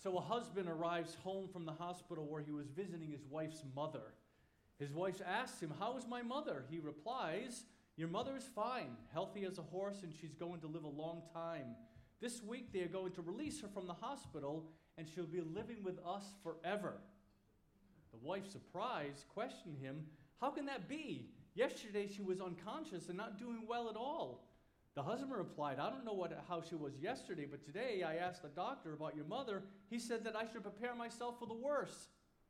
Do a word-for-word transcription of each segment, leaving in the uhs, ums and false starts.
So a husband arrives home from the hospital where he was visiting his wife's mother. His wife asks him, "How is my mother?" He replies, "Your mother is fine, healthy as a horse, and she's going to live a long time. This week they are going to release her from the hospital, and she'll be living with us forever." The wife, surprised, questioned him, "How can that be? Yesterday she was unconscious and not doing well at all." The husband replied, "I don't know what, how she was yesterday, but today I asked the doctor about your mother. He said that I should prepare myself for the worst."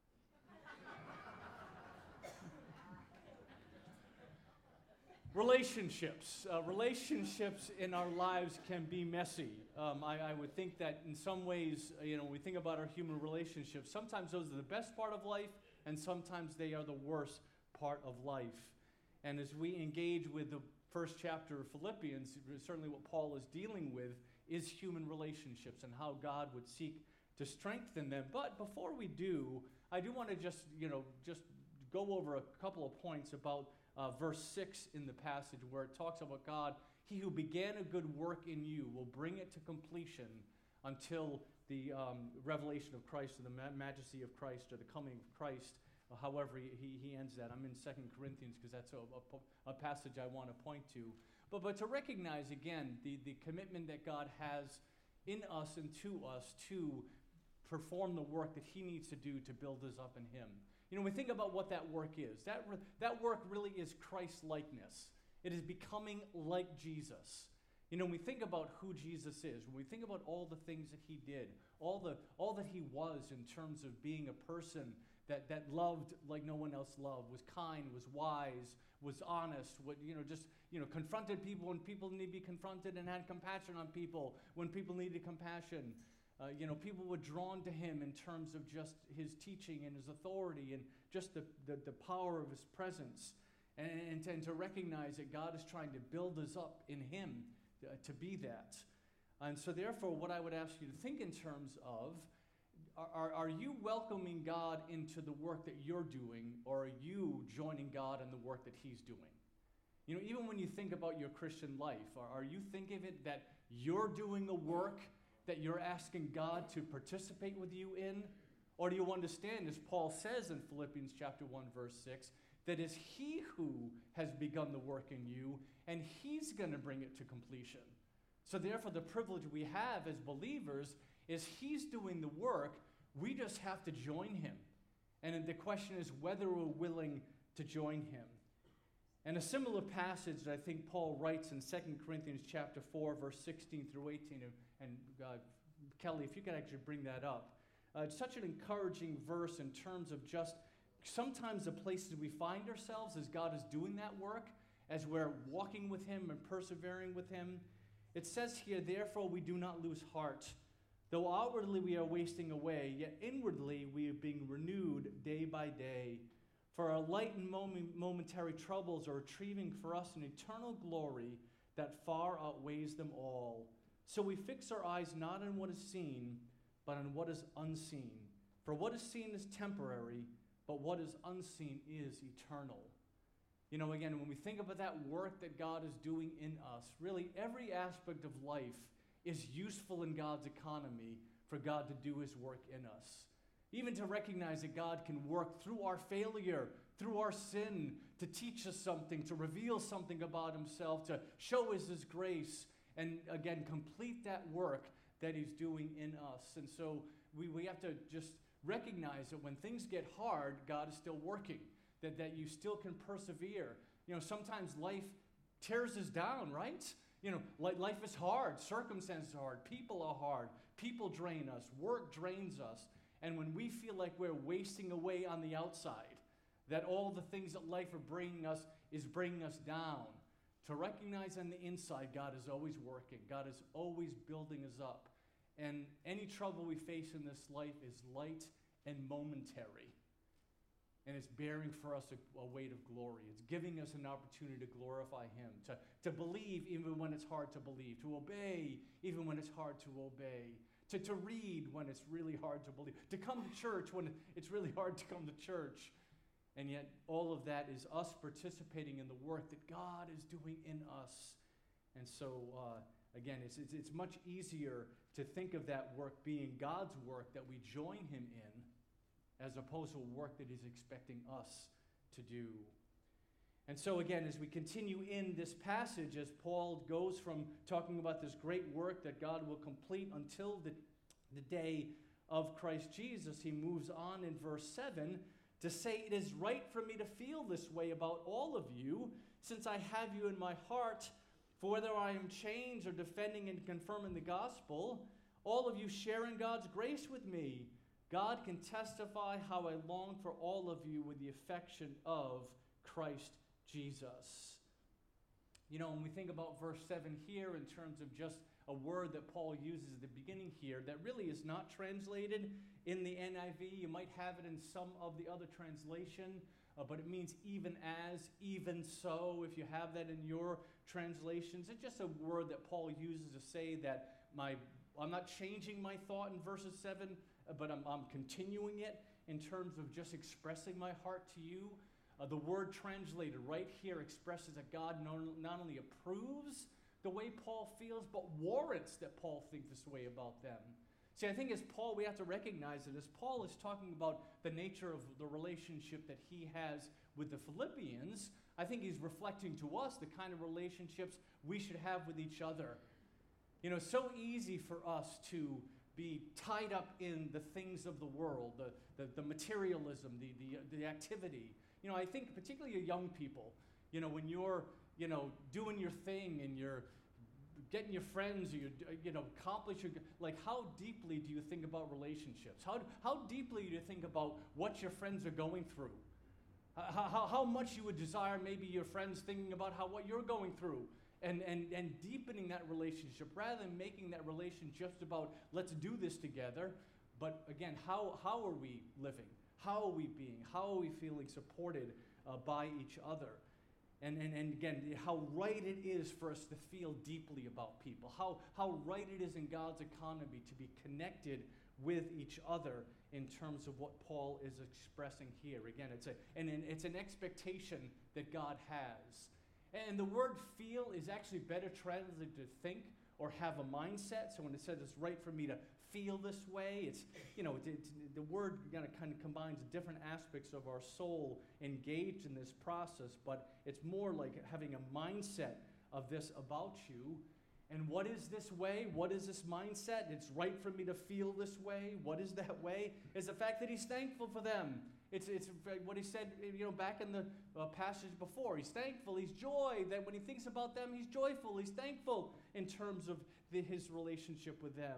Relationships. Uh, relationships in our lives can be messy. Um, I, I would think that in some ways, you know, when we think about our human relationships, sometimes those are the best part of life, and sometimes they are the worst part of life. And as we engage with the first chapter of Philippians, certainly what Paul is dealing with is human relationships and how God would seek to strengthen them. But before we do, I do want to just, you know, just go over a couple of points about uh, verse six in the passage where it talks about God, "He who began a good work in you will bring it to completion until the um, revelation of Christ or the ma- majesty of Christ or the coming of Christ." However, he, he ends that. I'm in Second Corinthians because that's a, a, a passage I want to point to. But, but to recognize, again, the, the commitment that God has in us and to us to perform the work that he needs to do to build us up in him. You know, when we think about what that work is, that, re- that work really is Christ-likeness. It is becoming like Jesus. You know, when we think about who Jesus is, when we think about all the things that he did, all the all that he was in terms of being a person that, that loved like no one else loved, was kind, was wise, was honest, would, you know, just, you know, confronted people when people need to be confronted and had compassion on people when people needed compassion. Uh, you know, people were drawn to him in terms of just his teaching and his authority and just the, the, the power of his presence. And, and, to, and to recognize that God is trying to build us up in him to, to be that. And so therefore, what I would ask you to think in terms of, are, are you welcoming God into the work that you're doing, or are you joining God in the work that he's doing? You know, even when you think about your Christian life, are, are you thinking of it that you're doing the work that you're asking God to participate with you in? Or do you understand, as Paul says in Philippians chapter one, verse six, that it's he who has begun the work in you, and he's going to bring it to completion. So therefore, the privilege we have as believers is he's doing the work, we just have to join him. And the question is whether we're willing to join him. And a similar passage that I think Paul writes in Second Corinthians chapter four, verse sixteen through eighteen, and, and uh, Kelly, if you could actually bring that up. Uh, it's such an encouraging verse in terms of just sometimes the places we find ourselves as God is doing that work, as we're walking with him and persevering with him. It says here, "Therefore we do not lose heart. Though outwardly we are wasting away, yet inwardly we are being renewed day by day. For our light and moment, momentary troubles are achieving for us an eternal glory that far outweighs them all. So we fix our eyes not on what is seen, but on what is unseen. For what is seen is temporary, but what is unseen is eternal." You know, again, when we think about that work that God is doing in us, really every aspect of life is useful in God's economy for God to do his work in us. Even to recognize that God can work through our failure, through our sin, to teach us something, to reveal something about himself, to show us his grace, and again, complete that work that he's doing in us. And so we, we have to just recognize that when things get hard, God is still working, that, that you still can persevere. You know, sometimes life tears us down, right? You know, life is hard, circumstances are hard, people are hard, people drain us, work drains us. And when we feel like we're wasting away on the outside, that all the things that life are bringing us is bringing us down, to recognize on the inside God is always working. God is always building us up. And any trouble we face in this life is light and momentary. And it's bearing for us a, a weight of glory. It's giving us an opportunity to glorify him, to, to believe even when it's hard to believe, to obey even when it's hard to obey, to, to read when it's really hard to believe, to come to church when it's really hard to come to church. And yet all of that is us participating in the work that God is doing in us. And so uh, Again, it's, it's, it's much easier to think of that work being God's work that we join him in, as opposed to a work that he's expecting us to do. And so again, as we continue in this passage, as Paul goes from talking about this great work that God will complete until the, the day of Christ Jesus, he moves on in verse seven to say, "It is right for me to feel this way about all of you, since I have you in my heart. For whether I am chained or defending and confirming the gospel, all of you share in God's grace with me. God can testify how I long for all of you with the affection of Christ Jesus." You know, when we think about verse seven here in terms of just a word that Paul uses at the beginning here that really is not translated in the N I V. You might have it in some of the other translation, uh, but it means even as, even so, if you have that in your translations. It's just a word that Paul uses to say that my I'm not changing my thought in verses seven, but I'm, I'm continuing it in terms of just expressing my heart to you. Uh, the word translated right here expresses that God not, not only approves the way Paul feels, but warrants that Paul think this way about them. See, I think as Paul, we have to recognize that as Paul is talking about the nature of the relationship that he has with the Philippians, I think he's reflecting to us the kind of relationships we should have with each other. You know, it's so easy for us to be tied up in the things of the world, the, the, the materialism, the, the, the activity. You know, I think particularly young people, you know, when you're, you know, doing your thing and you're getting your friends, or you're, you know, accomplish your, like how deeply do you think about relationships? How, how deeply do you think about what your friends are going through? How, how, how much you would desire maybe your friends thinking about how what you're going through, and, and, and deepening that relationship rather than making that relation just about let's do this together. But again, how, how are we living? How are we being? How are we feeling supported uh, by each other? And, and, and again, how right it is for us to feel deeply about people. How, how right it is in God's economy to be connected with each other in terms of what Paul is expressing here. Again, it's, a, and, and it's an expectation that God has. And the word feel is actually better translated to think or have a mindset. So when it says it's right for me to feel this way, it's, you know, it, it, the word kind of, kind of combines different aspects of our soul engaged in this process, but it's more like having a mindset of this about you. And what is this way? What is this mindset? It's right for me to feel this way. What is that way? Is the fact that he's thankful for them. It's, it's what he said, you know, back in the uh, passage before. He's thankful. He's joy. That when he thinks about them, he's joyful. He's thankful in terms of the, his relationship with them.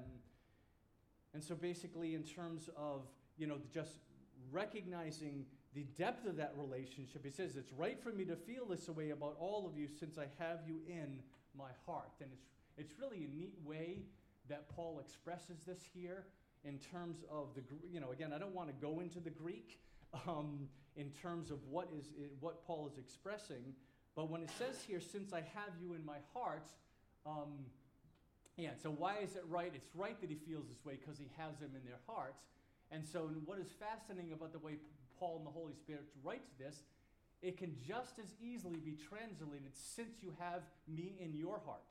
And so basically in terms of, you know, just recognizing the depth of that relationship, he says, it's right for me to feel this way about all of you since I have you in my heart. And it's, it's really a neat way that Paul expresses this here in terms of the, you know, again, I don't want to go into the Greek um, in terms of what is what Paul is expressing, but when it says here, since I have you in my heart, um, yeah, so why is it right? It's right that he feels this way because he has them in their hearts. And so what is fascinating about the way Paul and the Holy Spirit writes this, it can just as easily be translated, since you have me in your heart.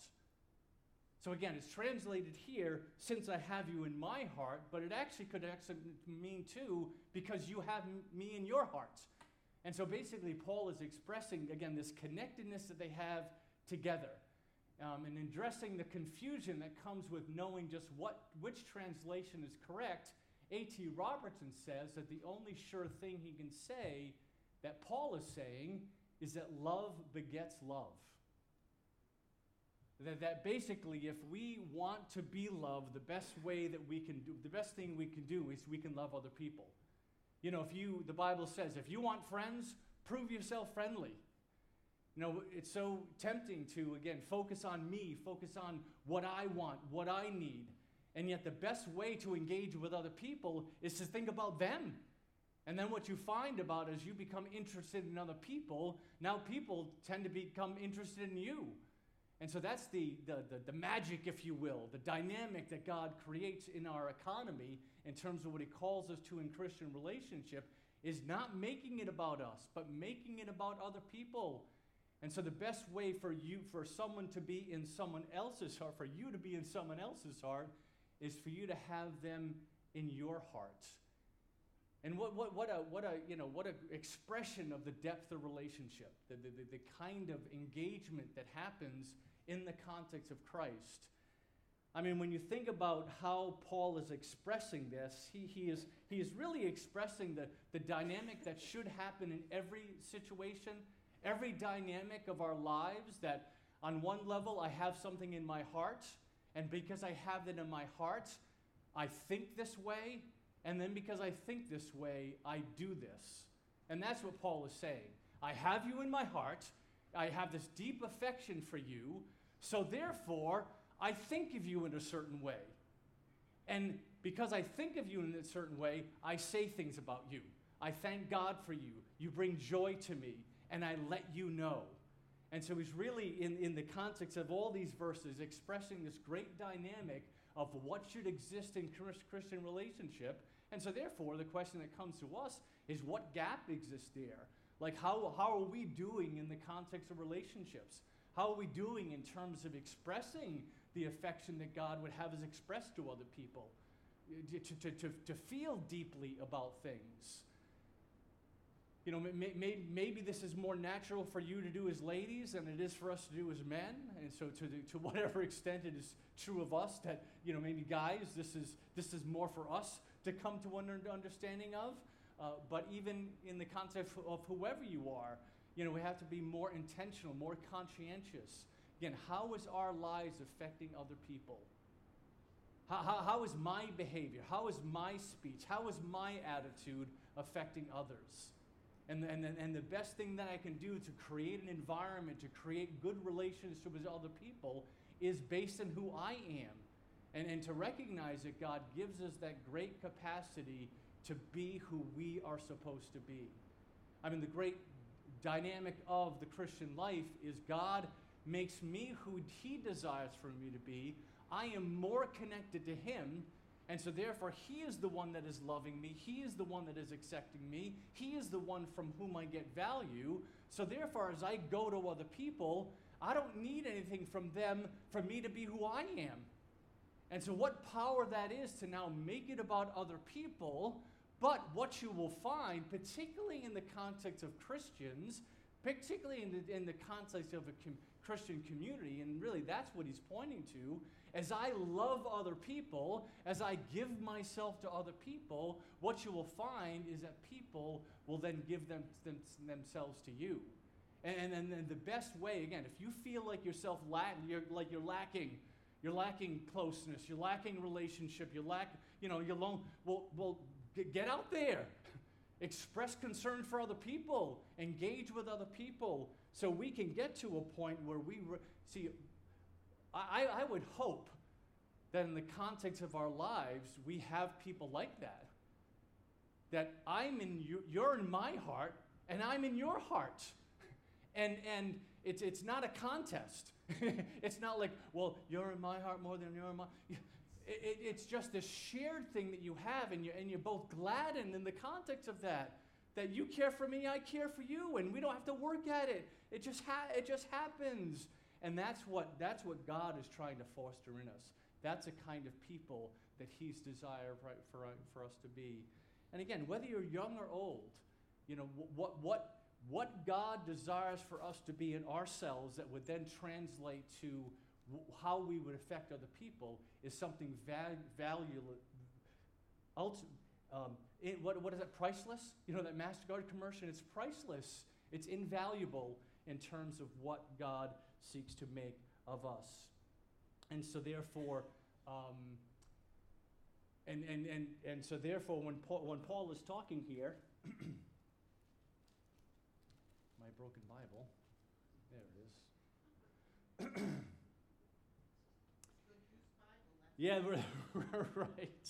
So again, it's translated here, since I have you in my heart, but it actually could actually mean too, because you have me in your heart. And so basically Paul is expressing, again, this connectedness that they have together. Um, and addressing the confusion that comes with knowing just what which translation is correct. A T Robertson says that the only sure thing he can say that Paul is saying is that love begets love. That, that basically if we want to be loved, the best way that we can do, the best thing we can do is we can love other people. You know, if you, the Bible says, if you want friends, prove yourself friendly. You know, it's so tempting to, again, focus on me, focus on what I want, what I need. And yet the best way to engage with other people is to think about them. And then what you find about as you become interested in other people, now people tend to become interested in you. And so that's the, the, the, the magic, if you will, the dynamic that God creates in our economy in terms of what he calls us to in Christian relationship, is not making it about us, but making it about other people. And so the best way for you, for someone to be in someone else's heart, for you to be in someone else's heart, is for you to have them in your heart. And what what what a what a you know what a expression of the depth of relationship, the, the, the kind of engagement that happens in the context of Christ. I mean, when you think about how Paul is expressing this, he, he is he is really expressing the, the dynamic that should happen in every situation, every dynamic of our lives, that on one level I have something in my heart, and because I have it in my heart, I think this way, and then because I think this way, I do this. And that's what Paul is saying. I have you in my heart, I have this deep affection for you, so therefore, I think of you in a certain way. And because I think of you in a certain way, I say things about you. I thank God for you. You bring joy to me, and I let you know. And so he's really, in, in the context of all these verses, expressing this great dynamic of what should exist in Christian relationship. And so therefore, the question that comes to us is, what gap exists there? Like, how, how are we doing in the context of relationships? How are we doing in terms of expressing the affection that God would have us express to other people? To, to, to, to feel deeply about things. You know, may, may, maybe this is more natural for you to do as ladies than it is for us to do as men. And so to, the, to whatever extent it is true of us that, you know, maybe guys, this is, this is more for us to come to an understanding of. Uh, but even in the context of whoever you are, you know, we have to be more intentional, more conscientious. Again, how is our lives affecting other people? How, how, how is my behavior? How is my speech? How is my attitude affecting others? And, and, and the best thing that I can do to create an environment, to create good relationships with other people, is based on who I am. And, and to recognize that God gives us that great capacity to be who we are supposed to be. I mean, the great dynamic of the Christian life is God makes me who he desires for me to be. I am more connected to him, and so therefore he is the one that is loving me. He is the one that is accepting me. He is the one from whom I get value. So therefore, as I go to other people, I don't need anything from them for me to be who I am. And so what power that is to now make it about other people. But what you will find, particularly in the context of Christians, particularly in the, in the context of a com- Christian community, and really that's what he's pointing to, as I love other people, as I give myself to other people, what you will find is that people will then give them, them themselves to you. And, and, and the best way, again, if you feel like yourself la- you're, like you're lacking, you're lacking closeness, you're lacking relationship, you're lack, you know, you're alone, well, well, get out there. Express concern for other people. Engage with other people so we can get to a point where we... Re- see, I, I would hope that in the context of our lives, we have people like that. That I'm in you, you're in my heart, and I'm in your heart. And and it's it's not a contest. It's not like, well, you're in my heart more than you're in my... It, it, it's just a shared thing that you have, and you're, and you're both gladdened in the context of that. That you care for me, I care for you, and we don't have to work at it. It just ha- it just happens. And that's what that's what God is trying to foster in us. That's the kind of people that he's desired right, for, for us to be. And again, whether you're young or old, you know, what what what God desires for us to be in ourselves that would then translate to how we would affect other people is something val- valuable. Ulti- um, it, what, what is it, priceless? You know, that MasterCard commercial, it's priceless. It's invaluable in terms of what God seeks to make of us. And so therefore, um, and, and, and, and so therefore when Paul, when Paul is talking here, my broken Bible, there it is. Yeah, right.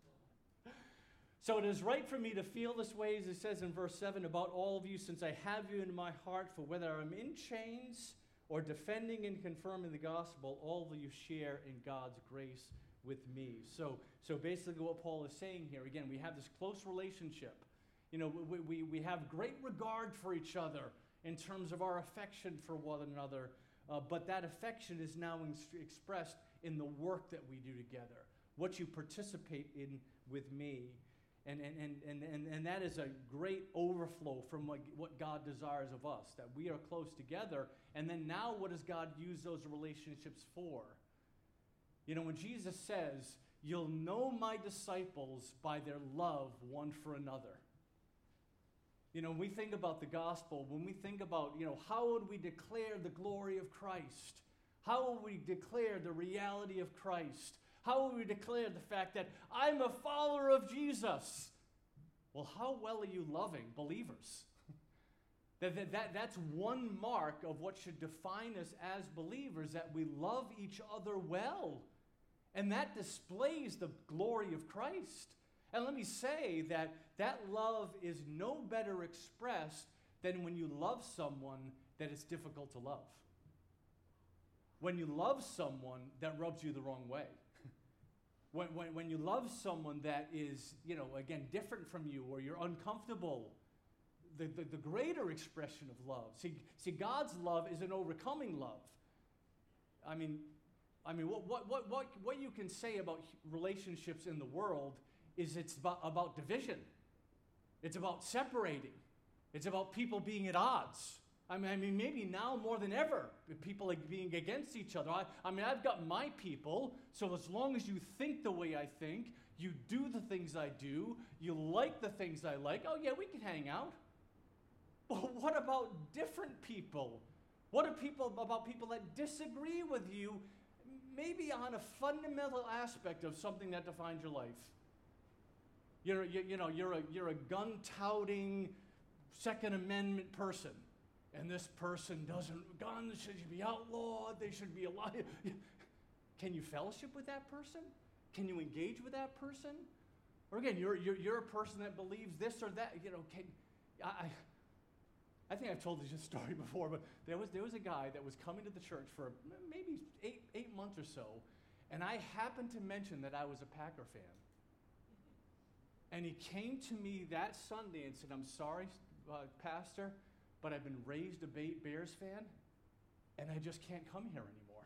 So it is right for me to feel this way, as it says in verse seven, about all of you, since I have you in my heart, for whether I'm in chains or defending and confirming the gospel, all of you share in God's grace with me. So, so basically what Paul is saying here, again, we have this close relationship. You know, we, we, we have great regard for each other. in terms of our affection for one another, uh, but that affection is now ex- expressed in the work that we do together, what you participate in with me. And, and, and, and, and, and that is a great overflow from what, what God desires of us, that we are close together. And then now what does God use those relationships for? You know, when Jesus says, you'll know my disciples by their love one for another. You know, when we think about the gospel, when we think about, you know, how would we declare the glory of Christ? How will we declare the reality of Christ? How will we declare the fact that I'm a follower of Jesus? Well, how well are you loving believers? that, that, that, that's one mark of what should define us as believers, that we love each other well. And that displays the glory of Christ. And let me say that that love is no better expressed than when you love someone that it's difficult to love. When you love someone that rubs you the wrong way. When, when, when you love someone that is, you know, again, different from you, or you're uncomfortable, the, the, the greater expression of love. See, see, God's love is an overcoming love. I mean, I mean, what, what, what, what, what you can say about relationships in the world is it's about, about division. It's about separating. It's about people being at odds. I mean, I mean, maybe now more than ever, people are being against each other. I, I mean, I've got my people, so as long as you think the way I think, you do the things I do, you like the things I like, oh yeah, we can hang out. But what about different people? What are people about people that disagree with you, maybe on a fundamental aspect of something that defines your life? You're, you, you know, you're a, you're a gun-touting Second Amendment person. And this person doesn't, guns should be outlawed, they should be alive. Can you fellowship with that person? Can you engage with that person? Or again, you're, you're, you're a person that believes this or that. You know, can, I, I think I've told this story before, but there was, there was a guy that was coming to the church for maybe eight, eight months or so, and I happened to mention that I was a Packer fan. And he came to me that Sunday and said, I'm sorry, uh, Pastor, but I've been raised a Bears fan, and I just can't come here anymore.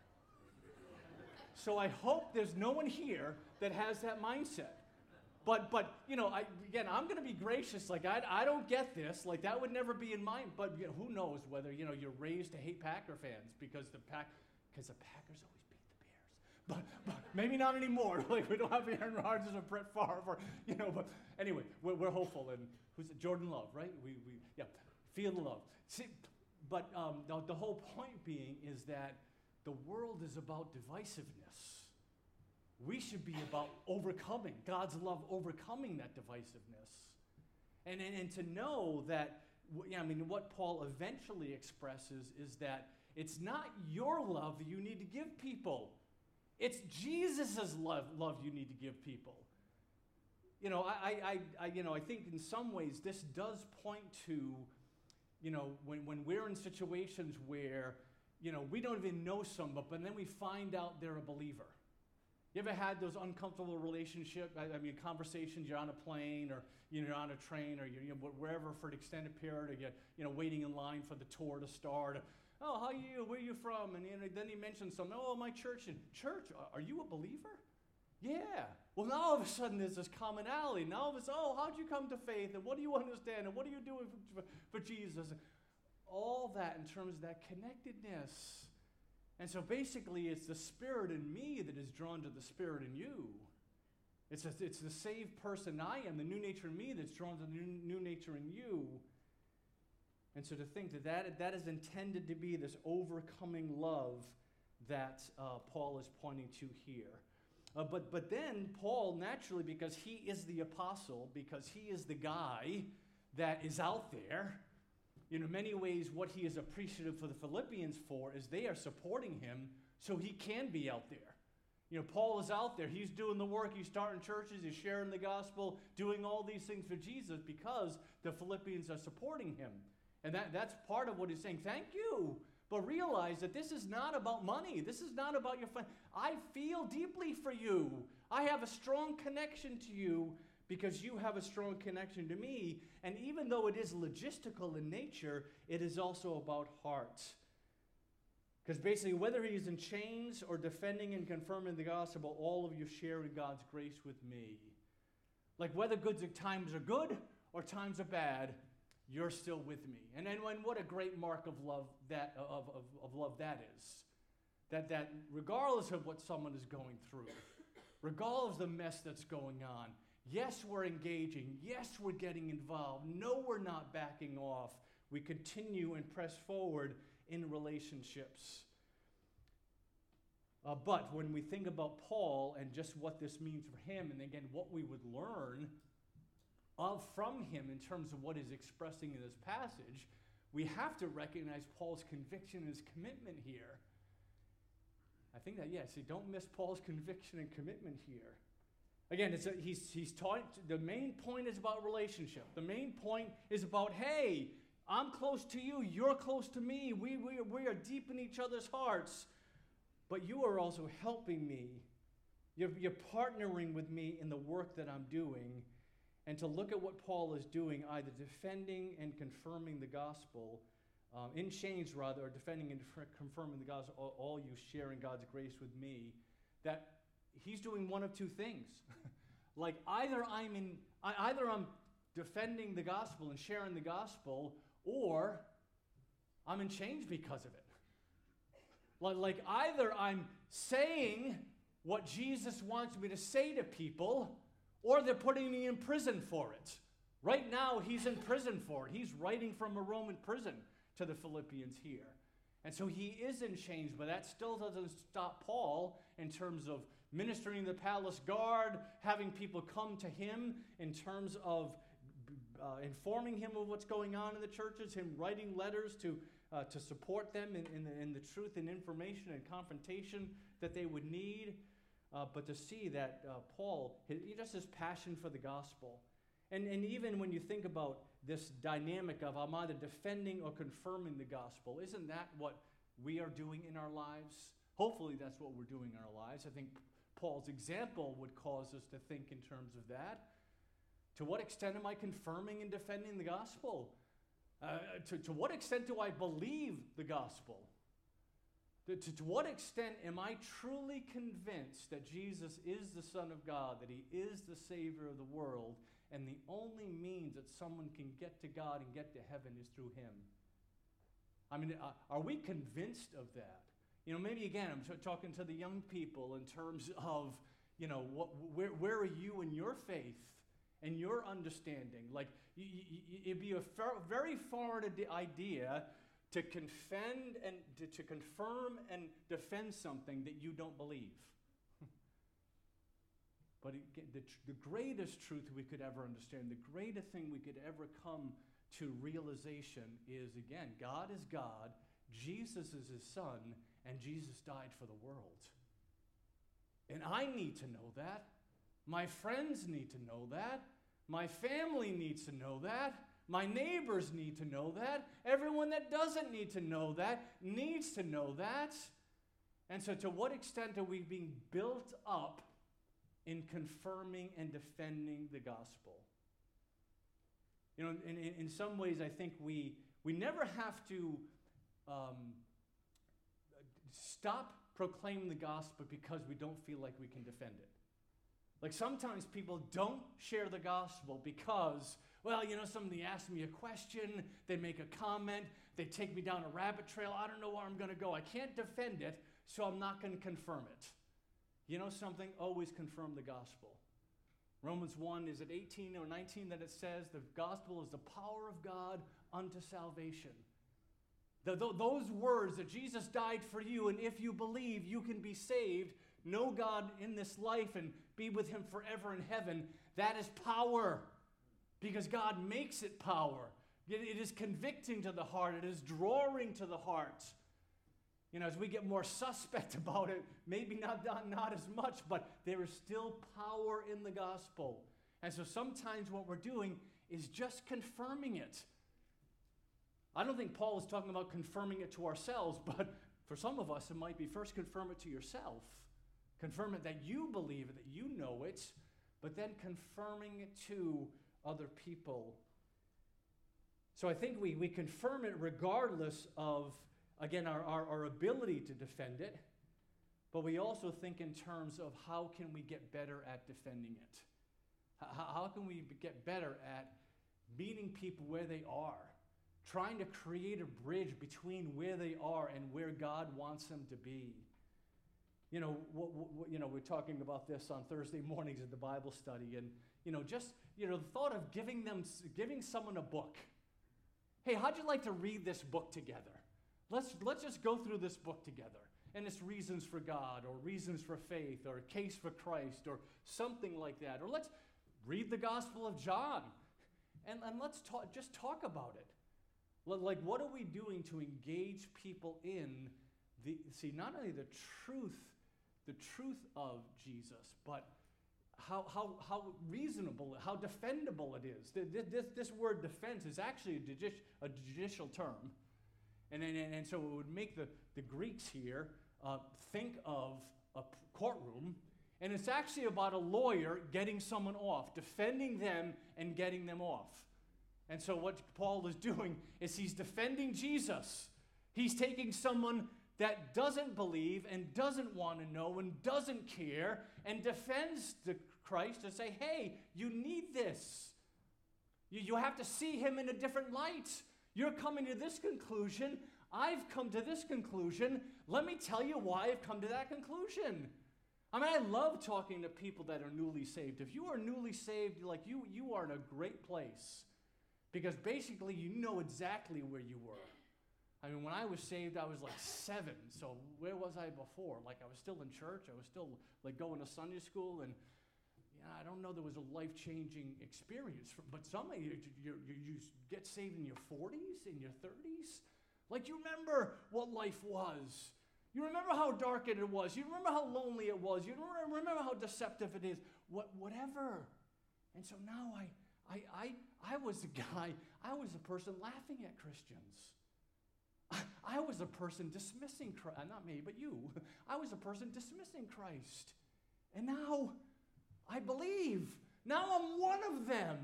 So I hope there's no one here that has that mindset. But, but you know, I, again, I'm going to be gracious. Like, I, I don't get this. Like, that would never be in mind. But you know, who knows whether, you know, you're raised to hate Packer fans because the Pack, because the Packers always beat the Bears. But, but maybe not anymore. Like, we don't have Aaron Rodgers or Brett Favre, or, you know. But anyway, we're, we're hopeful. And who's it? Jordan Love, right? We, we, yeah. Feel the love. See, but um, the, the whole point being is that the world is about divisiveness. We should be about overcoming, God's love overcoming that divisiveness. And, and, and to know that, I mean, what Paul eventually expresses is that it's not your love that you need to give people. It's Jesus' love, love you need to give people. You know, I, I, I, you know, I think in some ways this does point to, you know, when, when we're in situations where, you know, we don't even know someone, but then we find out they're a believer. You ever had those uncomfortable relationship, I, I mean, conversations, you're on a plane or you know, you're on a train or you're you know, wherever for an extended period, or you're you know, waiting in line for the tour to start. Oh, how are you? Where are you from? And you know, then he mentions something. Oh, my church. And church, are you a believer? Yeah. Well, now all of a sudden there's this commonality. Now all of a sudden, oh, how'd you come to faith? And what do you understand? And what are you doing for, for, for Jesus? And all that in terms of that connectedness. And so basically it's the Spirit in me that is drawn to the Spirit in you. It's, a, it's the saved person I am, the new nature in me that's drawn to the new, new nature in you. And so to think that, that that is intended to be this overcoming love that uh, Paul is pointing to here. Uh, but, but then Paul, naturally, because he is the apostle, because he is the guy that is out there, you know, in many ways what he is appreciative for the Philippians for is they are supporting him so he can be out there. You know, Paul is out there. He's doing the work. He's starting churches. He's sharing the gospel, doing all these things for Jesus because the Philippians are supporting him. And that, that's part of what he's saying. Thank you. But realize that this is not about money. This is not about your fun. I feel deeply for you. I have a strong connection to you because you have a strong connection to me. And even though it is logistical in nature, it is also about heart. Because basically, whether he's in chains or defending and confirming the gospel, all of you share in God's grace with me. Like whether good times are good or times are bad, you're still with me. And then when, what a great mark of love that of, of, of love that is. That, that regardless of what someone is going through, regardless of the mess that's going on, yes, we're engaging. Yes, we're getting involved. No, we're not backing off. We continue and press forward in relationships. Uh, but when we think about Paul and just what this means for him, and again, what we would learn of from him in terms of what he's expressing in this passage, we have to recognize Paul's conviction and his commitment here. I think that, yes, you don't miss Paul's conviction and commitment here. Again, it's a, he's, he's taught, the main point is about relationship. The main point is about, hey, I'm close to you, you're close to me, we, we, we are deep in each other's hearts, but you are also helping me. You're, you're partnering with me in the work that I'm doing, and to look at what Paul is doing, either defending and confirming the gospel, um, in chains rather, or defending and confirming the gospel, all, all you sharing God's grace with me, that he's doing one of two things. Like either I'm in, either I'm defending the gospel and sharing the gospel, or I'm in chains because of it. Like, like either I'm saying what Jesus wants me to say to people, or they're putting me in prison for it. Right now, he's in prison for it. He's writing from a Roman prison to the Philippians here. And so he is in chains, but that still doesn't stop Paul in terms of ministering the palace guard, having people come to him in terms of uh, informing him of what's going on in the churches, him writing letters to, uh, to support them in, in, the, in the truth and information and confrontation that they would need. Uh, but to see that uh, Paul, his, just his passion for the gospel. And, and even when you think about this dynamic of I'm either defending or confirming the gospel, isn't that what we are doing in our lives? Hopefully that's what we're doing in our lives. I think Paul's example would cause us to think in terms of that. To what extent am I confirming and defending the gospel? Uh, to, to what extent do I believe the gospel? To, to, to what extent am I truly convinced that Jesus is the Son of God, that he is the Savior of the world, and the only means that someone can get to God and get to heaven is through him? I mean, uh, are we convinced of that? You know, maybe again, I'm t- talking to the young people in terms of, you know, what, where, where are you in your faith and your understanding? Like, y- y- it'd be a far, very foreign idea to confend and to, to confirm and defend something that you don't believe. But it, the, the greatest truth we could ever understand, the greatest thing we could ever come to realization is, again, God is God, Jesus is his Son, and Jesus died for the world. And I need to know that. My friends need to know that. My family needs to know that. My neighbors need to know that. Everyone that doesn't need to know that needs to know that. And so to what extent are we being built up in confirming and defending the gospel? You know, in, in, in some ways, I think we, we never have to um, stop proclaiming the gospel because we don't feel like we can defend it. Like sometimes people don't share the gospel because, well, you know, somebody asks me a question, they make a comment, they take me down a rabbit trail, I don't know where I'm going to go. I can't defend it, so I'm not going to confirm it. You know something? Always confirm the gospel. Romans one, is it eighteen or nineteen that it says the gospel is the power of God unto salvation. The, the, those words that Jesus died for you, and if you believe, you can be saved, know God in this life, and be with him forever in heaven, that is power. Because God makes it power. It, it is convicting to the heart. It is drawing to the heart. You know, as we get more suspect about it, maybe not, not, not as much, but there is still power in the gospel. And so sometimes what we're doing is just confirming it. I don't think Paul is talking about confirming it to ourselves, but for some of us, it might be first confirm it to yourself. Confirm it that you believe it, that you know it, but then confirming it to other people. So I think we, we confirm it regardless of, again, our, our, our ability to defend it, but we also think in terms of how can we get better at defending it? How, how can we get better at meeting people where they are, trying to create a bridge between where they are and where God wants them to be? You know, what, what, you know, we're talking about this on Thursday mornings at the Bible study, and you know, just you know, the thought of giving them, giving someone a book. Hey, how'd you like to read this book together? Let's let's just go through this book together, and it's reasons for God, or reasons for faith, or a case for Christ, or something like that. Or let's read the Gospel of John, and and let's talk, just talk about it. Like, what are we doing to engage people in the see not only the truth, the truth of Jesus, but how how how reasonable, how defendable it is. This this word defense is actually a, judici- a judicial term, and and and so it would make the the Greeks here uh, think of a courtroom, and it's actually about a lawyer getting someone off, defending them and getting them off. And so what Paul is doing is he's defending Jesus. He's taking someone that doesn't believe and doesn't want to know and doesn't care and defends the Christ to say, hey, you need this. You, you have to see him in a different light. You're coming to this conclusion. I've come to this conclusion. Let me tell you why I've come to that conclusion. I mean, I love talking to people that are newly saved. If you are newly saved, like you, you are in a great place. Because basically, you know exactly where you were. I mean, when I was saved, I was like seven. So where was I before? Like, I was still in church. I was still, like, going to Sunday school. And, yeah, I don't know there was a life-changing experience. For, but some of you, you, you, you get saved in your forties, in your thirties. Like, you remember what life was. You remember how dark it was. You remember how lonely it was. You remember how deceptive it is. What, whatever. And so now I... I, I, I was a guy, I was a person laughing at Christians. I, I was a person dismissing Christ, not me, but you. I was a person dismissing Christ. And now I believe. Now I'm one of them.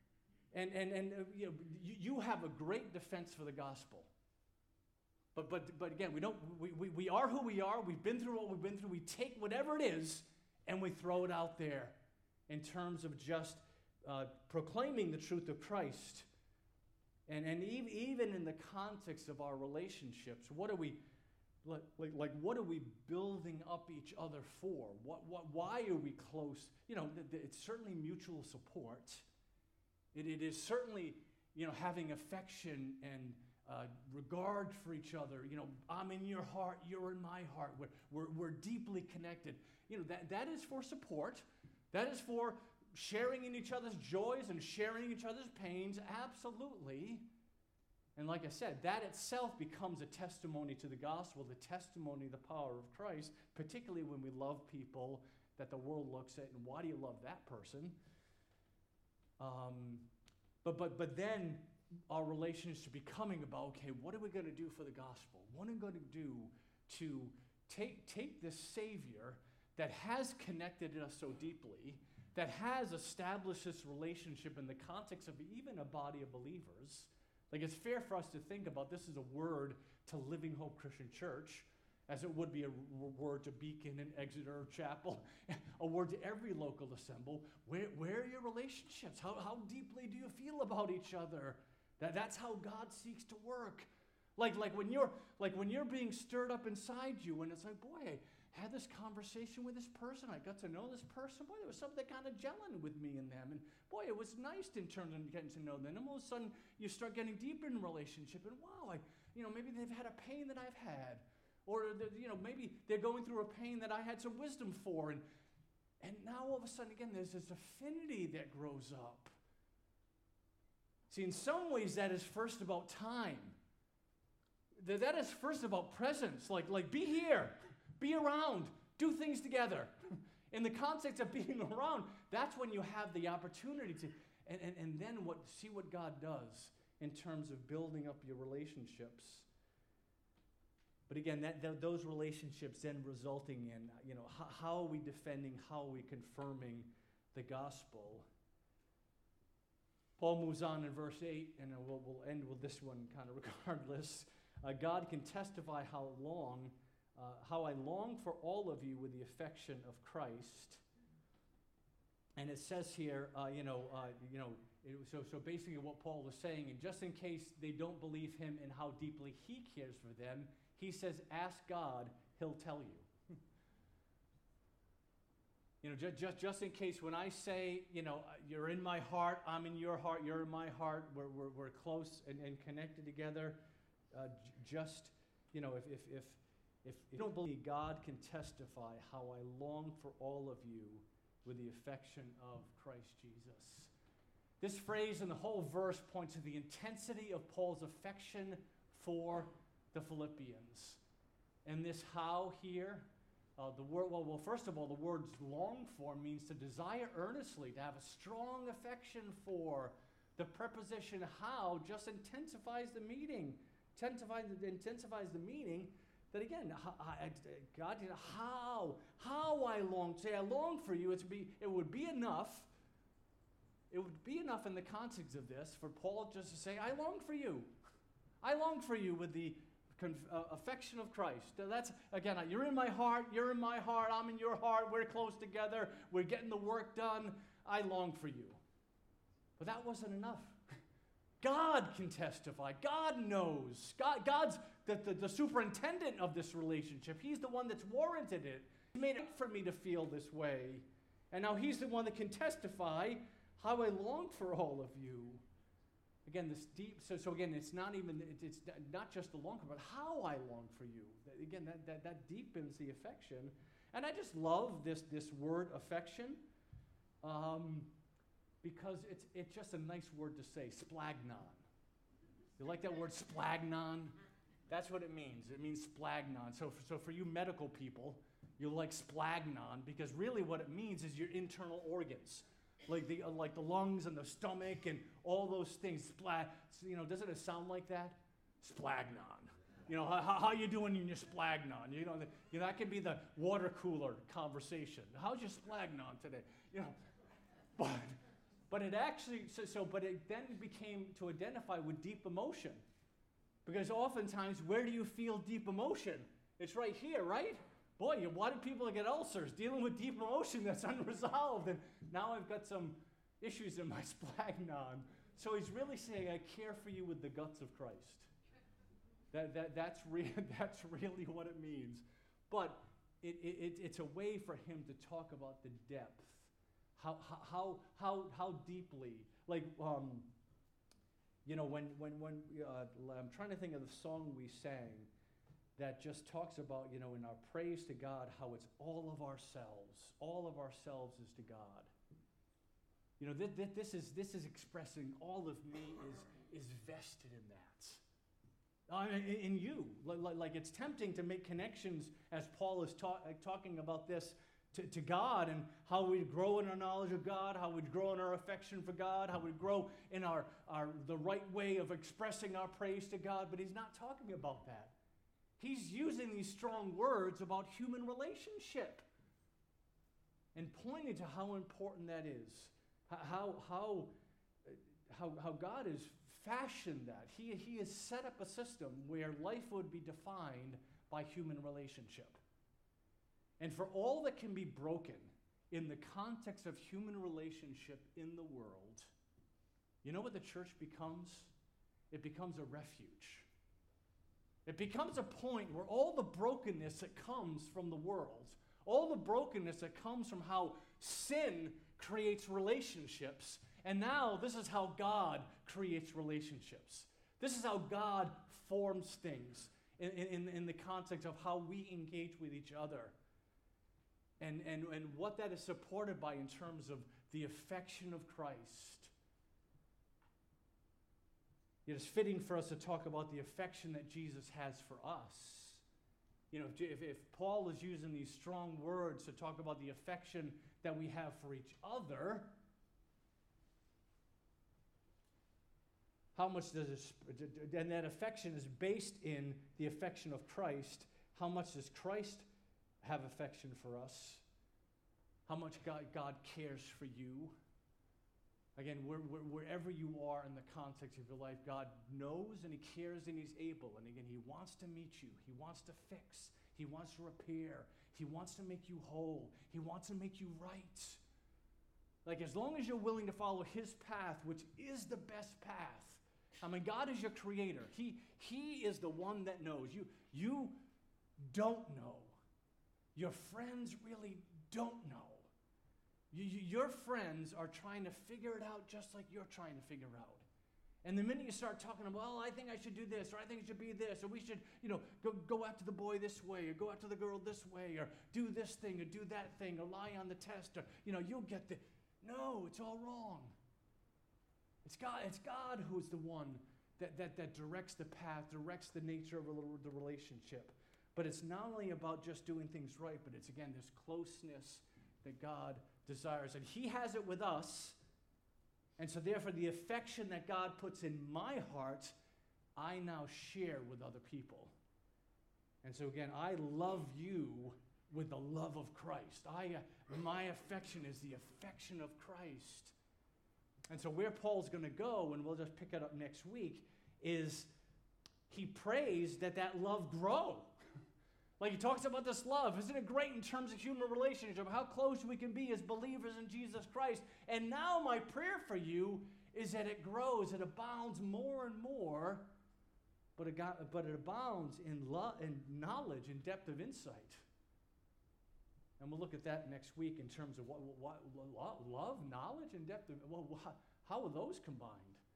And, and, and uh, you know, you, you have a great defense for the gospel. But, but, but again, we, don't, we, we, we are who we are. We've been through what we've been through. We take whatever it is and we throw it out there in terms of just Uh, proclaiming the truth of Christ. And, and even, even in the context of our relationships, what are we, like, like what are we building up each other for? What, what, why are we close? You know, th- th- it's certainly mutual support. It, it is certainly, you know, having affection and uh, regard for each other. You know, I'm in your heart, you're in my heart. We're, we're, we're deeply connected. You know, that, that is for support. That is for sharing in each other's joys and sharing each other's pains, absolutely. And like I said, that itself becomes a testimony to the gospel, the testimony of the power of Christ, particularly when we love people that the world looks at, and why do you love that person? Um, but, but, but then our relationship becoming about, okay, what are we going to do for the gospel? What are we going to do to take, take this Savior that has connected us so deeply, that has established this relationship in the context of even a body of believers. Like, it's fair for us to think about this as a word to Living Hope Christian Church, as it would be a word to Beacon and Exeter Chapel, a word to every local assemble. Where, where are your relationships? How, how deeply do you feel about each other? That, that's how God seeks to work. Like, like, when you're, like when you're being stirred up inside you, and it's like, boy, I had this conversation with this person. I got to know this person. Boy, there was something kind of gelling with me and them. And boy, it was nice in terms of getting to know them. And all of a sudden, you start getting deeper in the relationship. And wow, I, you know, maybe they've had a pain that I've had. Or, you know, maybe they're going through a pain that I had some wisdom for. And, and now all of a sudden, again, there's this affinity that grows up. See, in some ways, that is first about time. That is first about presence. Like, like be here. Be around. Do things together. In the context of being around, that's when you have the opportunity to, and, and, and then what, see what God does in terms of building up your relationships. But again, that, that those relationships then resulting in, you know, how, how are we defending, how are we confirming the gospel. Paul moves on in verse eight, and we'll, we'll end with this one kind of regardless. Uh, God can testify how long, uh, how I long for all of you with the affection of Christ. And it says here, uh, you know, uh, you know, it, so so basically what Paul was saying, and just in case they don't believe him in how deeply he cares for them, he says, ask God, he'll tell you. You know, just, just, just in case when I say, you know, you're in my heart, I'm in your heart, you're in my heart, we're, we're, we're close and, and connected together, uh, j- just, you know, if, if, if, if, if you don't believe, God can testify how I long for all of you with the affection of Christ Jesus. This phrase and the whole verse points to the intensity of Paul's affection for the Philippians. And this how here, uh, the word, well, well, first of all, the word long for means to desire earnestly, to have a strong affection for. The preposition how just intensifies the meaning, intensifies, intensifies the meaning that again, I, I, God, how, how I long, say I long for you, it's be, it would be enough, it would be enough in the context of this for Paul just to say, I long for you. I long for you with the conf, uh, affection of Christ. That's, again, you're in my heart, you're in my heart, I'm in your heart, we're close together, we're getting the work done, I long for you. But that wasn't enough. God can testify. God knows. God, God's the, the, the superintendent of this relationship. He's the one that's warranted it. He made it for me to feel this way. And now he's the one that can testify how I long for all of you. Again, this deep, so, so again, it's not even, it, it's not just the long for, but how I long for you. Again, that, that, that deepens the affection. And I just love this, this word affection. Um, Because it's it's just a nice word to say, splagnon. You like that word, splagnon? That's what it means. It means splagnon. So for, so for you medical people, you like splagnon because really what it means is your internal organs, like the uh, like the lungs and the stomach and all those things. Splag. You know, doesn't it sound like that? Splagnon. You know, how, how you doing in your splagnon? You know, the, you know, that could be the water cooler conversation. How's your splagnon today? You know, but. But it actually, so, so, but it then became to identify with deep emotion. Because oftentimes, where do you feel deep emotion? It's right here, right? Boy, you, why do people get ulcers? Dealing with deep emotion that's unresolved. And now I've got some issues in my splagnon. So he's really saying, I care for you with the guts of Christ. That, that, that's, re- that's really what it means. But it, it, it's a way for him to talk about the depth. How, how, how, how deeply, like, um, you know, when, when, when uh, I'm trying to think of the song we sang that just talks about, you know, in our praise to God, how it's all of ourselves, all of ourselves is to God. You know, th- th- this is this is expressing all of me is, is vested in that. Uh, in, in you. Like, like it's tempting to make connections as Paul is ta- talking about this To, to God and how we grow in our knowledge of God, how we grow in our affection for God, how we grow in our, our the right way of expressing our praise to God, but he's not talking about that. He's using these strong words about human relationship and pointing to how important that is, how, how, how, how God has fashioned that. He, he has set up a system where life would be defined by human relationship. And for all that can be broken in the context of human relationship in the world, you know what the church becomes? It becomes a refuge. It becomes a point where all the brokenness that comes from the world, all the brokenness that comes from how sin creates relationships, and now this is how God creates relationships. This is how God forms things in, in, in the context of how we engage with each other. And, and, and what that is supported by in terms of the affection of Christ. It is fitting for us to talk about the affection that Jesus has for us. You know, if, if Paul is using these strong words to talk about the affection that we have for each other, how much does it, and that affection is based in the affection of Christ, how much does Christ have affection for us? how much God, God cares for you. Again, where, where, wherever you are in the context of your life, God knows and He cares and He's able. And again, He wants to meet you. He wants to fix. He wants to repair. He wants to make you whole. He wants to make you right. Like, as long as you're willing to follow His path, which is the best path. I mean, God is your creator. He, he is the one that knows. You, you don't know. Your friends really don't know. You, you, your friends are trying to figure it out just like you're trying to figure out. And the minute you start talking about, well, I think I should do this, or I think it should be this, or we should, you know, go, go after the boy this way, or go after the girl this way, or do this thing, or do that thing, or lie on the test, or, you know, you'll get the... No, it's all wrong. It's God, it's God who's the one that, that, that directs the path, directs the nature of the relationship. But it's not only about just doing things right, but it's, again, this closeness that God desires. And He has it with us. And so therefore, the affection that God puts in my heart, I now share with other people. And so again, I love you with the love of Christ. I, uh, my affection is the affection of Christ. And so where Paul's going to go, and we'll just pick it up next week, is he prays that that love grow. Like, he talks about this love. Isn't it great in terms of human relationship, how close we can be as believers in Jesus Christ? And now my prayer for you is that it grows, it abounds more and more, but it, got, but it abounds in, lo- in knowledge and depth of insight. And we'll look at that next week in terms of what, what, what love, knowledge, and depth of, well, what, how are those combined?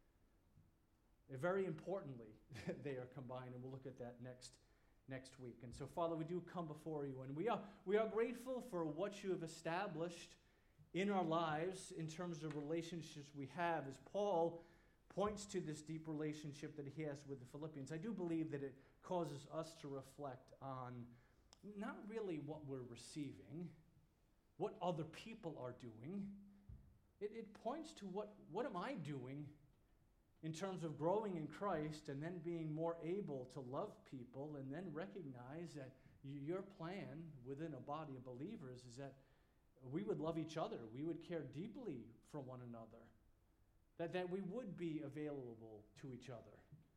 Very importantly, they are combined, and we'll look at that next next week. And so, Father, we do come before you, and we are we are grateful for what you have established in our lives in terms of relationships we have. As Paul points to this deep relationship that he has with the Philippians, I do believe that it causes us to reflect on not really what we're receiving, what other people are doing. It, it points to what, what am I doing in terms of growing in Christ and then being more able to love people and then recognize that your plan within a body of believers is that we would love each other. We would care deeply for one another. That, that we would be available to each other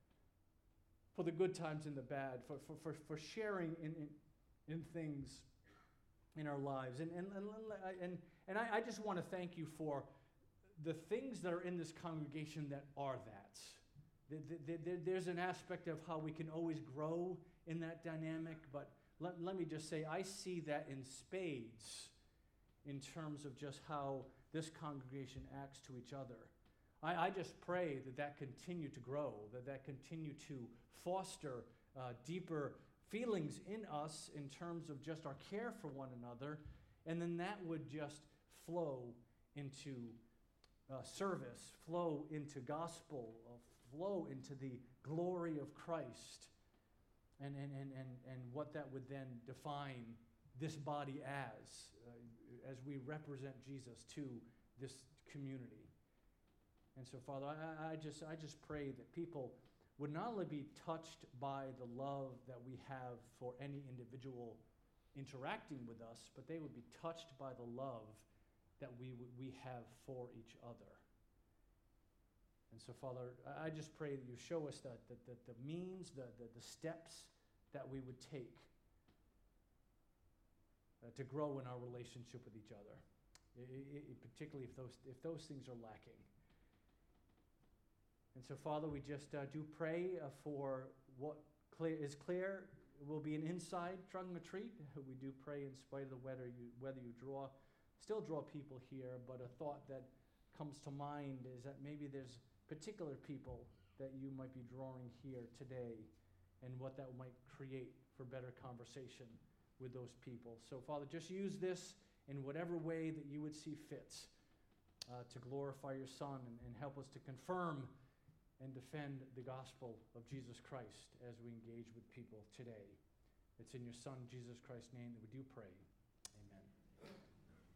for the good times and the bad, for, for, for, for sharing in, in, in things in our lives. And, and, and, and, and I, I just want to thank you for the things that are in this congregation that are that. The, the, the, there's an aspect of how we can always grow in that dynamic, but let, let me just say, I see that in spades in terms of just how this congregation acts to each other. I, I just pray that that continue to grow, that that continue to foster uh, deeper feelings in us in terms of just our care for one another, and then that would just flow into Uh, service, flow into gospel, uh, flow into the glory of Christ, and, and, and, and, and what that would then define this body as, uh, as we represent Jesus to this community. And so, Father, I, I, just, I just pray that people would not only be touched by the love that we have for any individual interacting with us, but they would be touched by the love that we we have for each other. And so, Father, I just pray that you show us that, that, that the means, the, the, the steps that we would take uh, to grow in our relationship with each other, I, I, particularly if those, if those things are lacking. And so, Father, we just uh, do pray uh, for what clear, is clear will be an inside trunk retreat. We do pray in spite of the weather, you, whether you draw Still draw people here, but a thought that comes to mind is that maybe there's particular people that you might be drawing here today, and what that might create for better conversation with those people. So, Father, just use this in whatever way that you would see fit uh, to glorify your Son and, and help us to confirm and defend the gospel of Jesus Christ as we engage with people today. It's in your Son, Jesus Christ's name, that we do pray.